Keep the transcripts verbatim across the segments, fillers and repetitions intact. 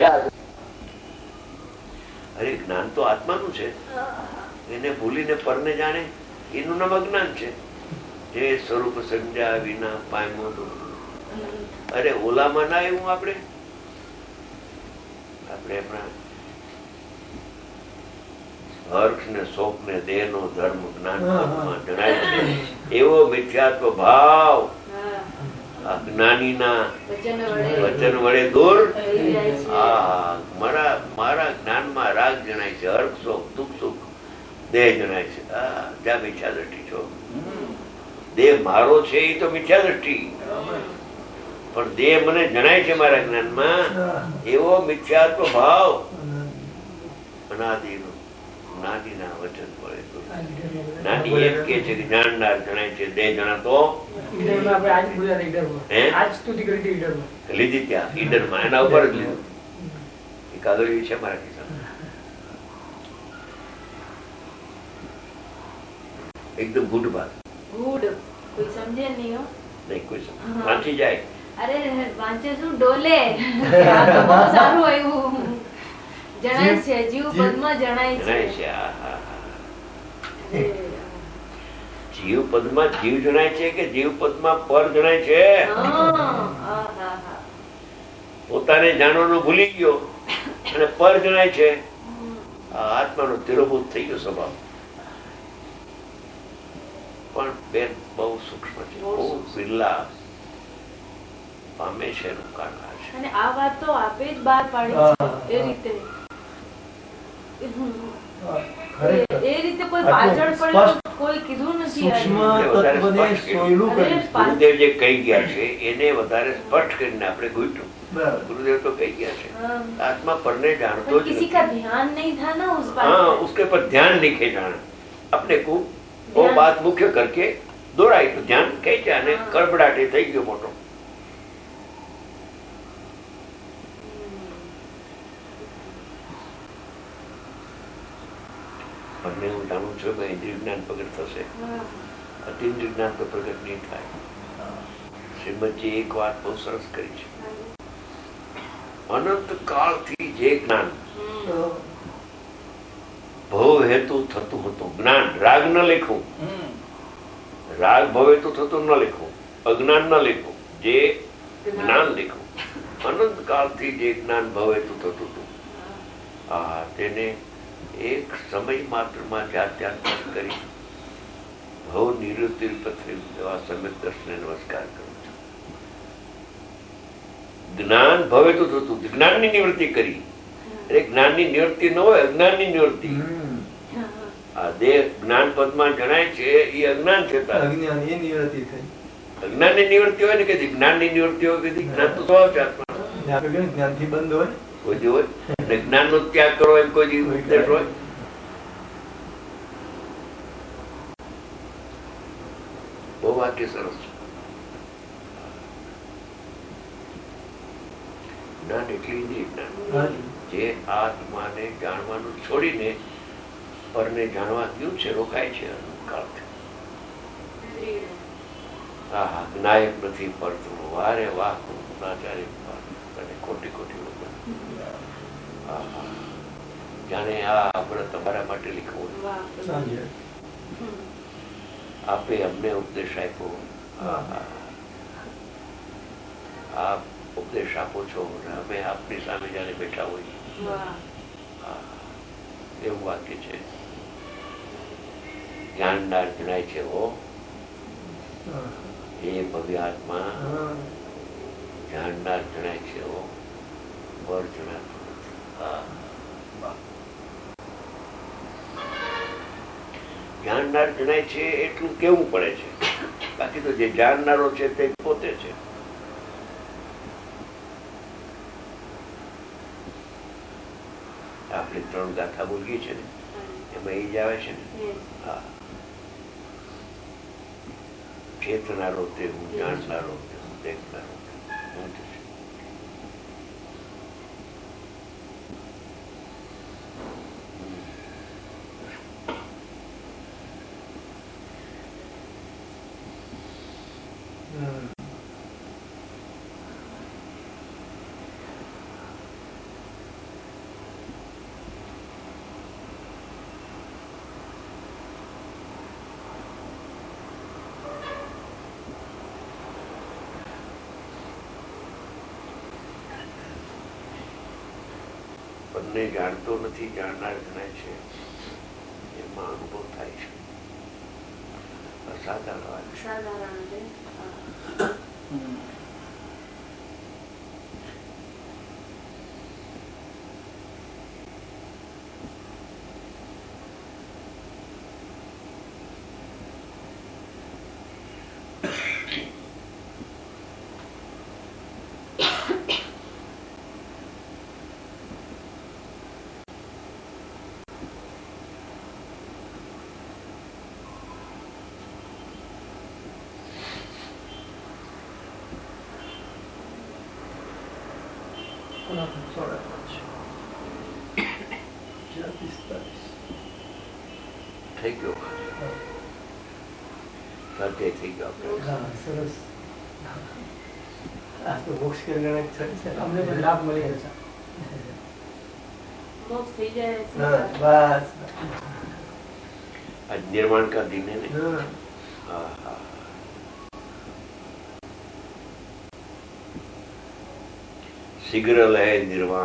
અરે જ્ઞાન તો આત્માનું છે, એને ભૂલીને પરને જાણે એનું નામ અજ્ઞાન છે. જે સ્વરૂપ સમજ્યા વિના પામ્યો દુઃખ. અરે ઓલામાં ના એવું આપણે આપણે હમણાં હર્ષ ને શોક ને દેહ નો ધર્મ જ્ઞાન પદમાં જણાય છે એવો મિથ્યાત્વ ભાવ જ્ઞાનીના વચન વડે દૂર. આ મારા મારા જ્ઞાનમાં રાગ જણાય છે, હર્ષ શોક દુઃખ સુખ દેહ જણાય છે. આ જ્યાં મિથ્યા દ્રષ્ટિ છો. દેહ મારો છે એ તો મિથ્યા દ્રષ્ટિ, પણ દેહ મને જણાય છે મારા જ્ઞાનમાં એવો મિથ્યાત્વ ભાવ અનાદિનો જ્ઞાનીના વચન પડે. જ્ઞાની એમ કે છે કે જાણનાર જણાય છે, દેહ જણાતો લીધી ત્યાં ઈડરમાં એના ઉપર જ લીધું. એ કાગળ છે મારા ખિસ્સામાં, એકદમ ગુડ વાત. ગુડ કોઈ સમજે નહીં હો. નહીં કોઈ સમજે, વાંચી જાય. અરે વાંચે શું ડોલે. આ તો બહુ સારું આવ્યું. જણાય છે જીવ પદમાં જણાય છે. જીવ પદમાં જીવ જણાય છે કે જીવ પદમાં પર જણાય છે. પોતાને જાણવાનું ભૂલી ગયો અને પર જણાય છે. આ આત્માનો તિરોભૂત થઈ ગયો સ્વભાવ. પણ બેન બહુ સૂક્ષ્મ છે, બહુ બિરલા પામે છે એનું કારણ આ છે. અને આ વાત તો આપે જ બહાર પાડી છે એ રીતે. એ રીતે કોઈ પાછળ પડ્યું કોઈ કીધું નથી. ગુરુદેવ જે કહી ગયા છે એને વધારે સ્પષ્ટ કરીને આપણે ગોઠવું. गुरुदेव तो कही गया है आत्मा परने जानतो ज किसी का ध्यान नहीं था ना उस बात हाँ उसके पर ध्यान नहीं खे जाना. अपने को वो बात मुख्य करके दोहराई तो ध्यान कही जाने कड़बड़ाटे થઈ ગયો મોટો. પરને હું જાણું છું કે ઇન્દ્રિય જ્ઞાન પ્રગટ થશે, અતિન્દ્રિય જ્ઞાન તો પ્રગટ નહીં થાય. શ્રીમદજી એક વાત બહુ સરસ કરી છે, અનંત કાળથી જે જ્ઞાન ભવ હેતુ થતું હતું જ્ઞાન, રાગ ન લેખું, રાગ ભવ હેતુ થતું ન લેખું, અજ્ઞાન ન લેખું, જે જ્ઞાન લેખું. અનંત કાળથી જે જ્ઞાન ભવ હેતુ થતું હતું આ તેને એક સમય માત્રમાં જાત્યાંતર કરી ભવ નિવૃત્તિ થયું. એવા સમ્યક દર્શને નમસ્કાર કરું છું. જ્ઞાન ભવે તો થતું, જ્ઞાનની નિવૃત્તિ કરી. એટલે જ્ઞાનની નિવૃત્તિ ન હોય, અજ્ઞાનની નિવૃત્તિ. આ દેહ જ્ઞાન પદમાં જણાય છે એ અજ્ઞાન છે. અજ્ઞાનની નિવૃત્તિ હોય ને કે જ્ઞાનની નિવૃત્તિ હોય કે જ્ઞાન તો સ્વભાવ છે આત્મા. જ્ઞાનથી બંધ હોય કોઈ દી હોય ને જ્ઞાન નો ત્યાગ કરો એમ કોઈ દી ઉપદેશ હોય. બહુ વાક્ય સરસ છે. જ્ઞાન એટલે ઇન્દ્રિય જ્ઞાન, જે આત્માને જાણવાનું છોડીને પરને જાણવા ગયું છે, રોકાય છે અનંતકાળથી. હા હા નાયક નથી પરતું વારે વાહ ગુણાચાર્ય તને કોટી કોટી વગર. હા હા જાણે આ આપણે તમારા માટે લીખવું, આપે અમને ઉપદેશ આપ્યો. હા હા આપ ઉપદેશ આપો છો અને અમે આપની સામે જયારે બેઠા હોઈએ. એવું વાક્ય છે. જાણનાર જણાય છે ઓ એ ભવ્ય આત્મા, જાણનાર જણાય છે ઓ પર જણાતું નથી. જાણનાર જણાય છે એટલું કેવું પડે છે, બાકી તો જે જાણનારો છે તે પોતે છે. આપણે ત્રણ ગાથા બોલીએ છે ને એમાં એ જ આવે છે ને. હા ચેતનારો તે હું, જાણનારો તે હું, દેખનારો તે હું જ છે. બંને જાણતો નથી, જાણનાર જણાય છે, એમાં અનુભવ થાય છે. અસાધારણ વાત છે. સાધારણ છે. થઈ ગયો સ્વાધ્યાય થઈ ગયો આપણે. સરસ. આ તો મોક્ષ કરીને અમને પણ લાભ મળી જશે. મોક્ષ થઈ જાય. બસ આ નિર્માણ કા દિન है शीघ्र लय निर्वाण.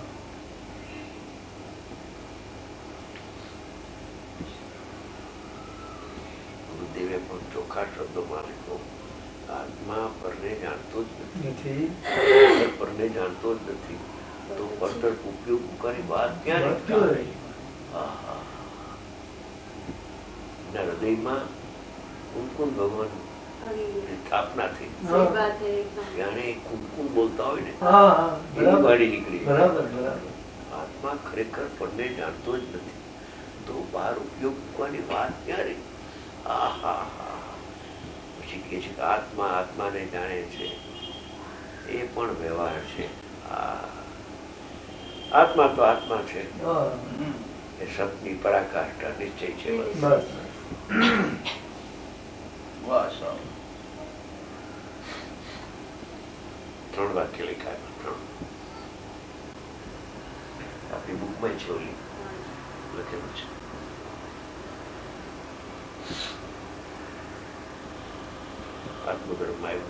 ગુરુદેવે પણ ચોખ્ખા શબ્દોમાં લખ્યો, આત્મા પરને જાણતો જ નથી, પરને જાણતો જ નથી તો પડતર ઉપયોગ કરી વાત ક્યારે ચાલે? એના હૃદયમાં કુમકુમ ભગવાન સ્થાપના થઈ. જાણે કુમકુમ બોલતા હોય ને એવી વાણી નીકળી. આત્મા ખરેખર પરને જાણતો જ નથી તો બહાર ઉપયોગ મૂકવાની વાત ક્યારે? પછી કે છે કે આત્મા આત્માને જાણે છે, એ પણ વ્યવહાર છે. આત્મા તો આત્મા છે, એ શબ્દની પરાકાષ્ઠા નિશ્ચય છે. ત્રણ વાક્ય લખાય, ત્રણ આપણી બુકમાં છે, ઓલી લખેલું છે. આત્મધર્મમાં આવ્યું.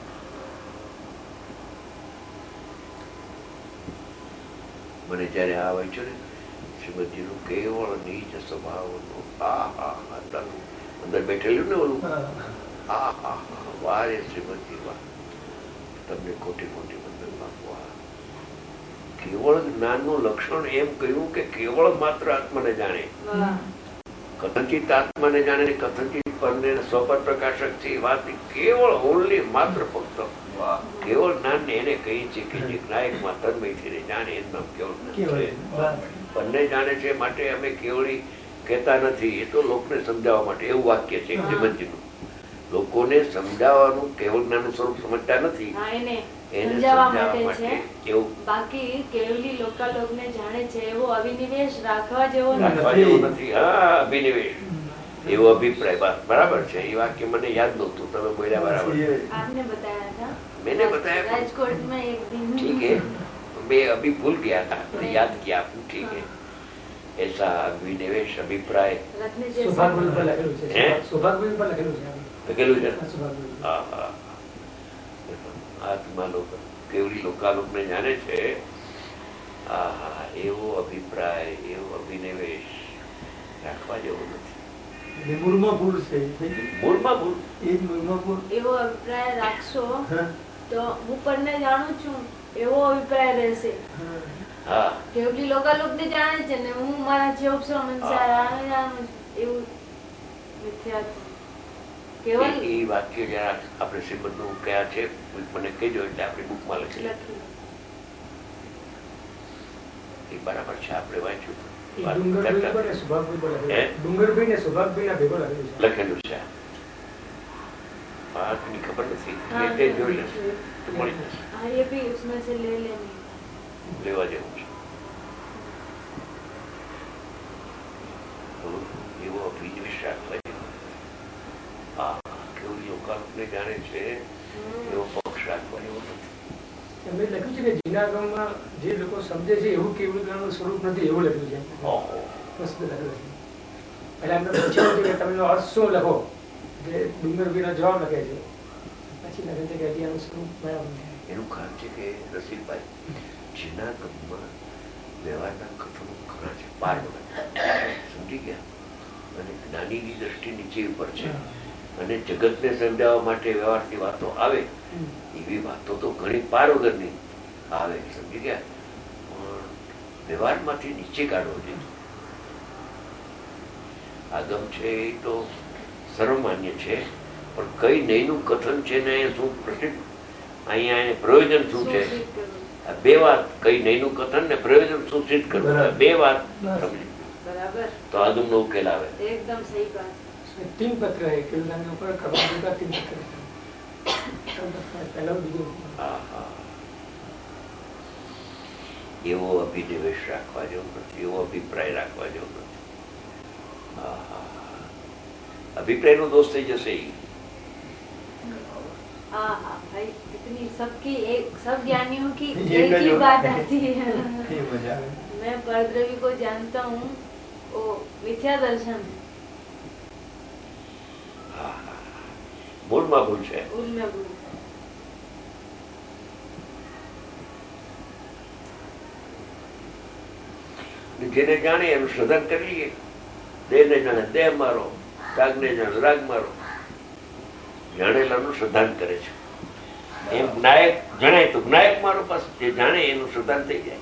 મને જયારે આ વાંચ્યું ને શ્રીમદજીનું કેવળ નીચ સ્વભાવનું આ હા અંદરનું અંદર બેઠેલું ને ઓલું આ હા હા વારે શ્રીમદજી વાહ, તમને કોટી કોટી વંદન બાપુ. કેવળ જ્ઞાનનું લક્ષણ એમ કહ્યું કે કેવળ માત્ર આત્માને જાણે, કથનચિત આત્માને જાણે, કથનચિત પરને સ્વપર પ્રકાશક છે એ વાત કેવળ ઓનલી માત્ર ફક્ત કેવળ જ્ઞાન ને એને કહી છે કે જે નાયકમાં તન્મયથી જાણે એનું નામ કેવળ જ્ઞાન. બંને જાણે છે માટે અમે કેવળી કહેતા નથી, એ તો લોકોને સમજાવવા માટે એવું વાક્ય છે શ્રીમદજીનું. લોકોને સમજાવવાનું કેવળ જ્ઞાન સ્વરૂપ સમજતા નથી, એને સમજાવવા માટે એવું. બાકી કેવલી લોકાલોકને જાણે છે એવો અભિનિવેશ રાખવા જેવો રાખવા જેવો નથી. હા, અભિનિવેશ એવો અભિપ્રાય બરાબર છે. એ વાક્ય મને યાદ નહોતું, તમે બોલ્યા બરાબર. आपने बताया था, मैंने बताया राजकोट में एक दिन. ठीक है, मैं अभी भूल गया था, याद किया आपने. ठीक है, ऐसा अभिनिवेश अभिप्राय લખેલું છે. હા હા, આત્મા લોક કેવડી લોકાલોક ને જાણે છે. હા હા, એવો અભિપ્રાય એવો અભિનિવેશ રાખવા જેવો નથી. મૂળમાં ભૂલ છે. મૂળમાં ભૂલ એ જ મૂળમાં ભૂલ. એવો અભિપ્રાય રાખશો તો હું પરને જાણું છું એવો અભિપ્રાય રહેશે. હા, કેવલી લોકાલોક ને જાણે છે ને હું મારા જીવ સંસાર જાણું છું એવું મિથ્યાત્વ. કેવલ એ વાક્ય જરા આપણે શ્રીમદનું કયા છે મને કહેજો, એટલે આપણી બુકમાં લખી લખી એ બરાબર છે. આપણે વાંચ્યું લખેલું છે. બાળકની ખબર નથી, જોઈ લેશે તો મળી જશે. લેવા જેવું છે. એવો અભિનિવેશ રાખવા જેવો. હા, કેવડી લોકાલોકને જાણે છે એવો પક્ષ રાખવા જેવો નથી. એમને લખ્યું છે કે જૂના ગામમાં જે લોકો સમજે છે એવું કેવળ જ્ઞાનનું સ્વરૂપ નથી, એવું લખ્યું છે. મસ્ત લખ્યું છે. એટલે એમને પૂછ્યું હતું કે તમે અર્થ શું લખો, જે ડુંગર વિના જવાબ લખે છે. પછી લખે છે કે અત્યારનું સ્વરૂપ બરાબર છે. એનું કારણ છે કે રસિકભાઈ, જૂના ગામમાં વ્યવહારના કથનો ઘણા છે, પાર વગર, સમજી ગયા? અને જ્ઞાનીની દ્રષ્ટિ નીચે ઉપર છે, અને જગતને સમજાવવા માટે વ્યવહારથી વાતો આવે એવી વાતો તો ઘણી પાર વગરની આવે, સમજી ગયા? પણ વ્યવહારમાંથી નીચે કાઢવો જોઈએ. આગમ છે એ તો સર્વમાન્ય છે, પણ કઈ નહીનું કથન છે ને શું પ્રસિદ્ધ, અહીંયા પ્રયોજન શું છે? બે વાત, કઈ નહીનું કથન ને પ્રયોજન શું સિદ્ધ કરવું, બે વાત સમજી તો આગમ નો ઉકેલ આવે. એકદમ સહી વાત. तीन पत्र है केवल ऊपर कबाड़ का तीन पत्र पहला बीजो. એવો અભિનિવેશ રાખવા જેવું નથી, એવો અભિપ્રાય રાખવા જેવું નથી. અભિપ્રાય નો દોષ થઈ જશે. भाई इतनी सबकी एक सब ज्ञानियों की एक ही बात आती है. मैं परद्रवी को जानता हूँ, वो मिथ्या दर्शन है. મૂળમાં ભૂલ છે. મૂળમાં ભૂલ. જેને જાણે એનું શોધન કરી લઈએ. દેહ ને જાણે દેહ મારો, રાગ ને જાણે રાગ મારો. જાણેલાનું શોધન કરે છે. એમ નાયક જણાય તો નાયક મારો પાસે, જે જાણે એનું શોધન થઈ જાય.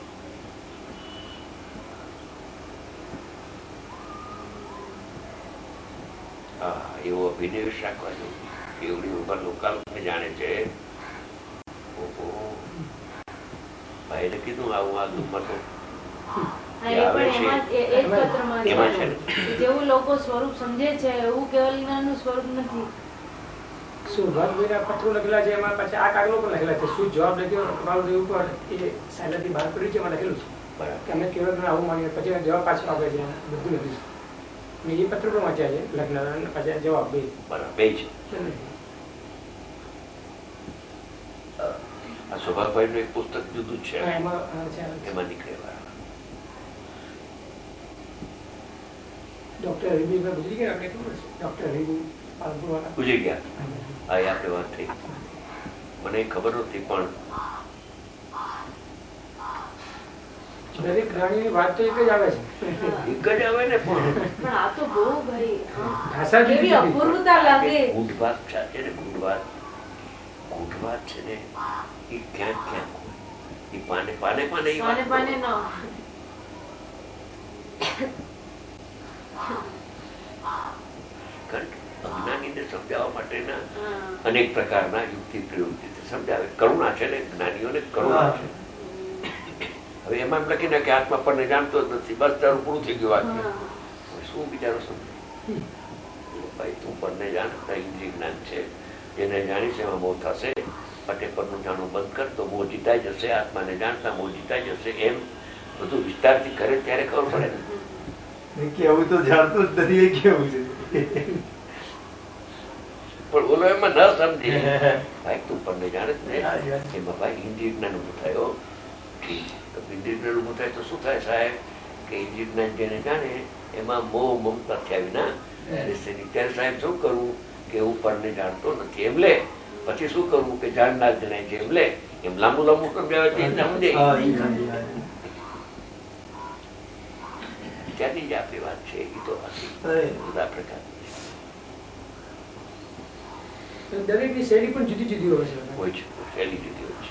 હા, એવો અભિનિવેશ રાખવા જેવું. એવડી ઉપર લોકાલોકને જાણે છે. ઓહો, ભાઈને કીધું આવું આ દુઃખમાં તો જેવું લોકો સ્વરૂપ સમજે છે એવું કેવલ જ્ઞાનનું સ્વરૂપ નથી. સુભાષભાઈના પત્રો લખેલા છે, એમાં પછી આ કાગળો પણ લખેલા છે. શું જવાબ લખ્યો કપાલદેવ ઉપર એ સાયલાથી બહાર પડ્યું છે, એમાં લખેલું છે કે અમે કેવળ જ્ઞાન આવું માનીએ. પછી જવાબ પાછો આપે છે, બધું લખ્યું છે. મેં એ પત્ર પણ વાંચ્યા છે લખનારા, પછી જવાબ બે બે છે. આ સુભાષભાઈ નું એક પુસ્તક જુદું છે, એમાં નીકળેલા. ડોક્ટર હરિભુ ગુજરી ગયા, આપણે ખબર છે ડોક્ટર હરિભુ ગુજરી ગયા. હા, એ આપણે વાત થઈ, મને ખબર નથી. પણ દરેક જ્ઞાનીની વાત તો એક જ આવે છે, એક જ આવે ને. પણ આ તો બહુ ભાઈ ભાષા કેવી અપૂર્વતા લાગે. ગૂઢવાત છે ને, ગૂઢવાત ગૂઢવાત છે ને, એ ક્યાંક ક્યાંક હોય. એ પાને પાને પાને પાને પાને ન અજ્ઞાનીને સમજાવવા માટેના અનેક પ્રકારના યુક્તિ પ્રયુક્તિ સમજાવે. કરુણા છે ને, જ્ઞાનીઓને કરુણા છે. હવે એમાં એમ લખીને કે આત્મા પરને જાણતો જ નથી, બસ તારું પૂરું થઈ ગયું વાક્ય. શું બિચારો સમજે? ભાઈ તું પરને જાણ, ઇન્દ્રિય જ્ઞાન છે, જેને જાણીશ એમાં મોહ થશે. પટે પરનું જાણવું બંધ કર તો મોહ જીતાઈ જશે. આત્માને જાણતા મોહ જીતાઈ જશે. એમ બધું વિસ્તારથી કરે ત્યારે ખબર પડે ને. કેવું તો જાણતું જ નથી, એ કેવું છે. પણ ઓલો એમાં ન સમજે. ભાઈ તું પરને જાણે ને, એમાં ભાઈ ઇન્દ્રિય જ્ઞાન ઉભું થાય. ઇન્દ્રિય જ્ઞાન ઉભું થાય તો શું થાય સાહેબ? કે ઇન્દ્રિય જ્ઞાન જેને જાણે એમાં મોહ મમતા થયા વિના ત્યારે સાહેબ શું કરવું? કે હું પરને જાણતો નથી એમ લે. પછી શું કરવું? કે જાણનાર જણાય છે એમ લે. એમ લાંબુ લાંબુ સમજાવે છે, સમજે. ત્યાંની જ આપણી વાત છે. એ તો જુદા પ્રકારની દરેકની શૈલી પણ જુદી જુદી હોય છે. હોય છે, શૈલી જુદી હોય છે.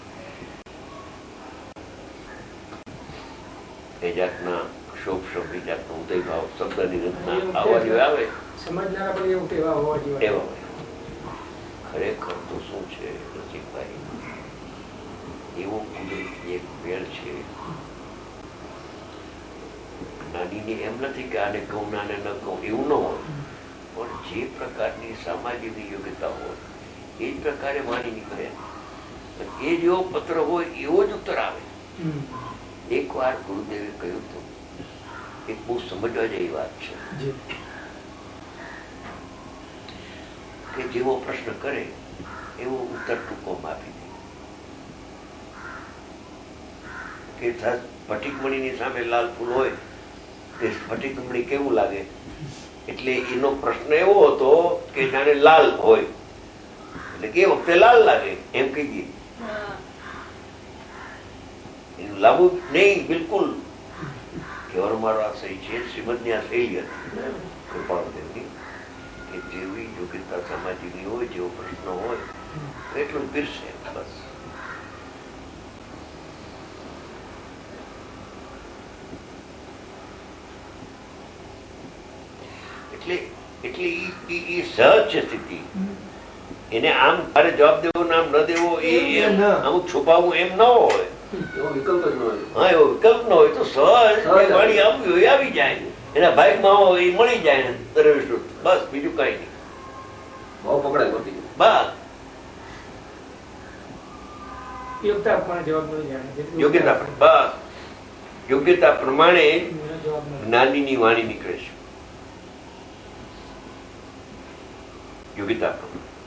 એ જાતના શોભ શોભ એ જાતનો ઉદય ભાવ શબ્દની રચના આવવા જોઈએ આવે. સમજનારા પણ એવું એવા હોવા જોઈએ. એવા હોય. ખરેખર તો શું છે રસિકભાઈ, એવો કુદરતી એક મેળ છે. જ્ઞાનીની એમ નથી કે આને કહું ને આને ન કહું, એવું ન હોય. પણ જે પ્રકારની સામાજિકની યોગ્યતા હોય એ જ પ્રકારે વાણી નીકળે. એ જેવો પત્ર હોય એવો જ ઉત્તર આવે. એક વાર ગુરુદેવે કહ્યું હતું, એક બહુ સમજવા જેવી વાત છે, કે જેવો પ્રશ્ન કરે એવો ઉત્તર ટૂંકોમાં આપી દે. કે સ્ફટિકમણીની સામે લાલ ફૂલ હોય તે સ્ફટિકમણી કેવું લાગે? એટલે એનો પ્રશ્ન એવો હતો કે જાણે લાલ હોય એટલે કે વખતે લાલ લાગે એમ કહી દે. એનું લાંબુ નહીં, બિલકુલ કહેવાનો મારો આ સહી છે. શ્રીમદની આ શૈલી હતી કૃપાળદેવની કે જેવી યોગ્યતા સમાજની હોય, જેવો પ્રશ્ન હોય એટલું જ પીરશે બસ. એટલે એટલે એ સહજ છે સ્થિતિ. એને આમ તારે જવાબ દેવો નામ ન દેવો એ અમુક છુપાવવું એમ ન હોય. એવો વિકલ્પ જ ન હોય. હા, એવો વિકલ્પ ન હોય તો સહજ વાણી આવી હોય આવી જાય, એના ભાગમાં હોય એ મળી જાય દરવેશ. બસ બીજું કઈ નહીં. ભાવ પકડાય બસ. યોગ્યતા જવાબ મળી જાય. યોગ્યતા બસ યોગ્યતા પ્રમાણે જ્ઞાનીની વાણી નીકળે છે. યોગ્યતા પ્રમાણે